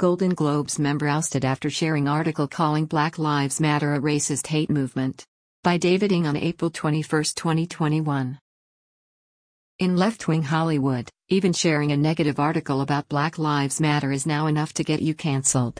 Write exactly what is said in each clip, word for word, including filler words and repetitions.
Golden Globes member ousted after sharing article calling Black Lives Matter a racist hate movement. By David Ng on April twenty-first, twenty twenty-one. In left-wing Hollywood, even sharing a negative article about Black Lives Matter is now enough to get you cancelled.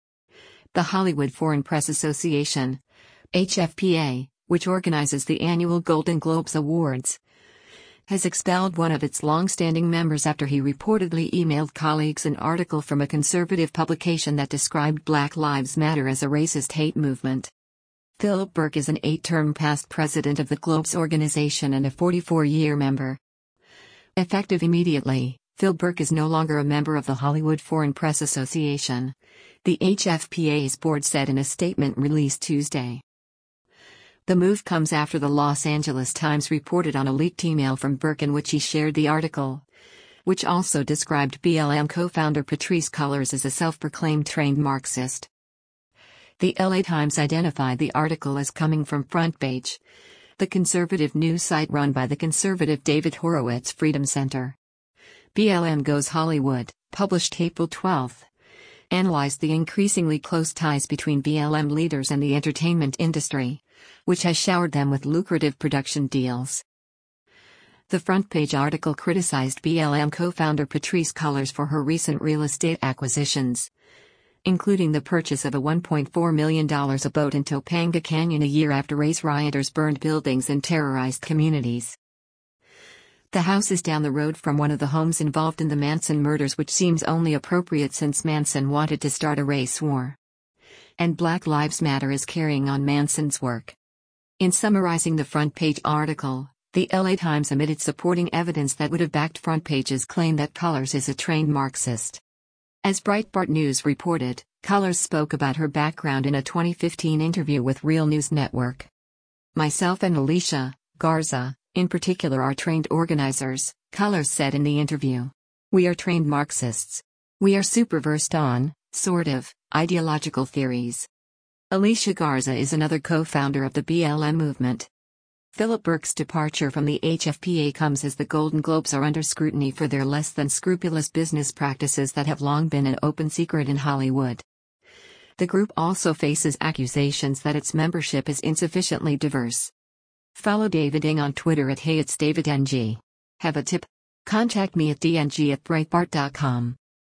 The Hollywood Foreign Press Association, H F P A, which organizes the annual Golden Globes Awards, has expelled one of its long-standing members after he reportedly emailed colleagues an article from a conservative publication that described Black Lives Matter as a racist hate movement. Philip Berk is an eight-term past president of the Globes organization and a forty-four-year member. Effective immediately, Phil Berk is no longer a member of the Hollywood Foreign Press Association, the H F P A's board said in a statement released Tuesday. The move comes after the Los Angeles Times reported on a leaked email from Berk in which he shared the article, which also described B L M co-founder Patrisse Cullors as a self-proclaimed trained Marxist. The L A Times identified the article as coming from FrontPage, the conservative news site run by the conservative David Horowitz Freedom Center. B L M Goes Hollywood, published April twelfth, analyzed the increasingly close ties between B L M leaders and the entertainment industry, which has showered them with lucrative production deals. The front-page article criticized B L M co-founder Patrisse Cullors for her recent real estate acquisitions, including the purchase of a one point four million dollars boat in Topanga Canyon a year after race rioters burned buildings and terrorized communities. The house is down the road from one of the homes involved in the Manson murders, which seems only appropriate since Manson wanted to start a race war. And Black Lives Matter is carrying on Manson's work. In summarizing the front-page article, the L A Times omitted supporting evidence that would have backed FrontPage's claim that Cullors is a trained Marxist. As Breitbart News reported, Cullors spoke about her background in a twenty fifteen interview with Real News Network. Myself and Alicia Garza, in particular, are trained organizers, Cullors said in the interview. We are trained Marxists. We are super versed on, sort of, ideological theories. Alicia Garza is another co-founder of the B L M movement. Philip Berk's departure from the H F P A comes as the Golden Globes are under scrutiny for their less than scrupulous business practices that have long been an open secret in Hollywood. The group also faces accusations that its membership is insufficiently diverse. Follow David Ng on Twitter at Hey It's David Ng. Have a tip? Contact me at d n g at breitbart dot com.